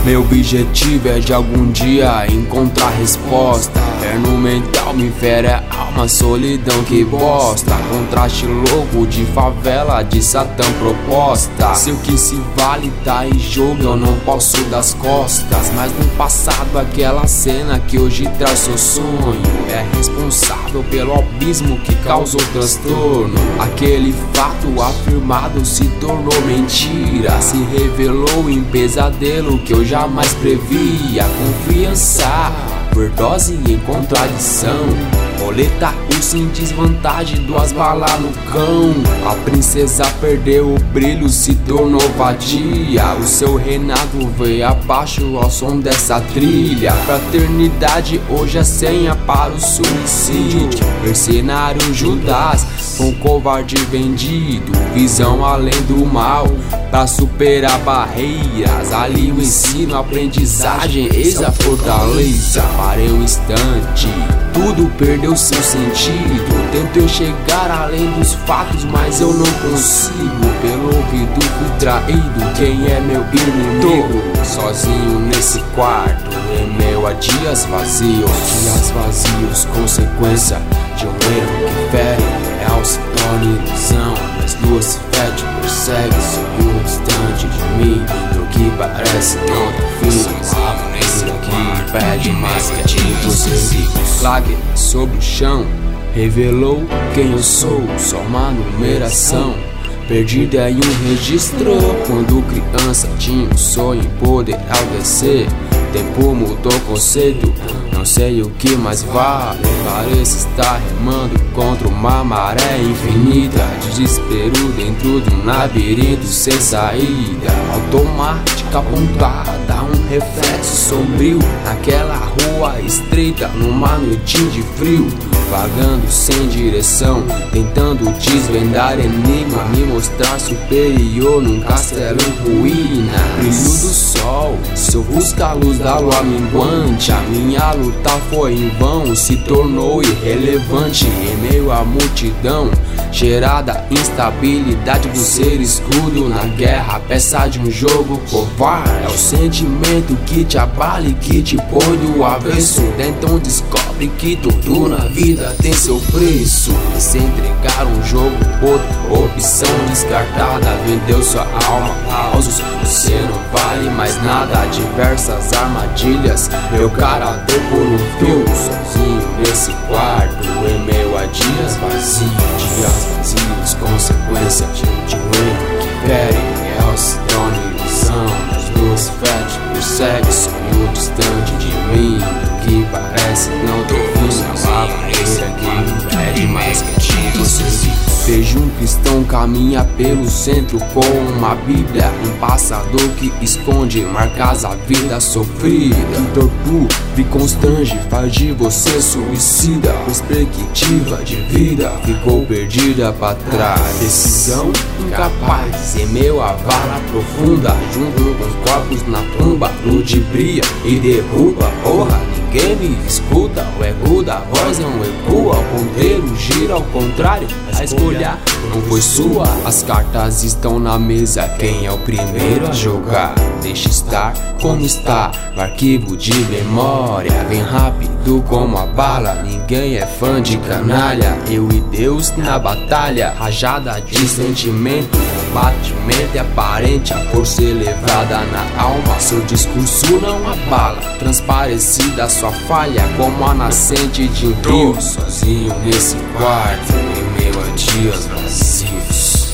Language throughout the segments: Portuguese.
Meu objetivo é de algum dia encontrar resposta. Inferno mental me fere a alma, solidão que bosta. Contraste louco de favela, de satã proposta. Se o que se vale tá em jogo, eu não posso dar as costas. Mas no passado aquela cena que hoje traz seu sonho é responsável pelo abismo que causou transtorno. Aquele fato afirmado se tornou mentira, se revelou em pesadelo que eu jamais previa. Confiança, overdose em contradição. Roleta urso em desvantagem, duas balas no cão. A princesa perdeu o brilho, se tornou vadia. O seu reinado veio abaixo ao som dessa trilha. Fraternidade hoje é senha para o suicídio. Mercenário Judas, um covarde vendido. Visão além do mal, pra superar barreiras. Ali o ensino, aprendizagem, eis a fortaleza. Parei um instante, tudo perdeu seu sentido. Tentei chegar além dos fatos, mas eu não consigo. Pelo ouvido fui traído, quem é meu inimigo? Sozinho nesse quarto, em meio a dias vazios. Dias vazios, consequência de um erro que fere. Real se torna ilusão, as duas se fede, persegue. Sonho distante de mim, do que parece não ter fim. Uma maneira que impede mais que atinge os resíduos. Lágrimas sobre o chão, revelou quem eu sou, só uma numeração perdida em um registro. Quando criança tinha um sonho em poder alcançar. Tempo mudou o conceito, não sei o que mais vale. Parece estar remando contra uma maré infinita. Desespero dentro de um labirinto sem saída. Automática apontada, um reflexo sombrio. Naquela rua estreita, numa noite de frio. Vagando sem direção, tentando desvendar enigma. Me mostrar superior num castelo em ruína. Brilho do sol, se ofusca a luz da lua minguante. A minha luta foi em vão, se tornou irrelevante. Em meio à multidão, gerada instabilidade do ser escudo na guerra, peça de um jogo covarde. É o sentimento que te abala e que te põe do avesso. Então descobre que tudo na vida tem seu preço. E se entregar um jogo, outra opção descartada. Vendeu sua alma aos você não vale mais nada. Diversas armadilhas, meu caráter por um fio. Sozinho nesse quarto, em meio a dias vazios. Dias vazios, consequência de um erro que fere. Real se torna ilusão, as duas fede, persegue. Sonho distante de mim, do que parece não ter fim. Uma barreira que impede mais que atinja os resíduos. Vejo um cristão caminha pelo centro com uma bíblia. Um passador que esconde marcas a vida sofrida. Que tortura e constrange, faz de você suicida. Perspectiva de vida ficou perdida pra trás. Decisão incapaz, em meio à vala profunda. Junto com os corpos na tumba, ludibria e derruba. Porra, ninguém me escuta, o ego da voz não ecoa. O ponteiro gira ao contrário, a escolha não foi sua. As cartas estão na mesa, quem é o primeiro a jogar? Deixa estar como está, no arquivo de memória. Vem rápido como a bala, ninguém é fã de canalha. Eu e Deus na batalha, rajada de sentimento. Batimento é aparente, a força elevada na alma. Seu discurso não abala, transparecida sua falha. Como a nascente de um rio, sozinho nesse quarto, em meio a dias vazios.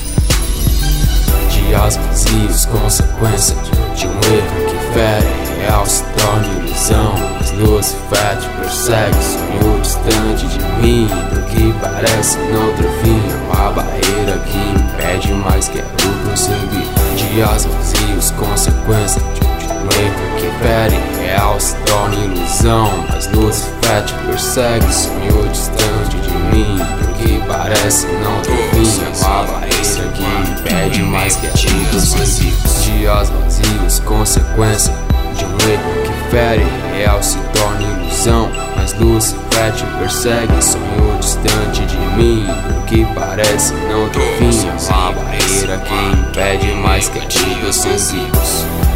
Dias vazios, consequência de um erro que fere. Real se torna ilusão, as luzes se fede, persegue. Sonho distante de mim, do que parece não ter fim. Uma barreira que impede mais que eu prosseguir. Dias vazios, consequência de um erro que fere. Real se torna ilusão, as luzes se fede, persegue. Sonho distante de mim, do que parece não ter fim. Uma barreira que impede mais que atinja os resíduos. Dias vazios, consequência de um erro que fere. Real se torna ilusão, as luzes se fede, persegue. Sonho distante de mim, do que parece não ter fim. Uma barreira que impede mais que atinja os resíduos.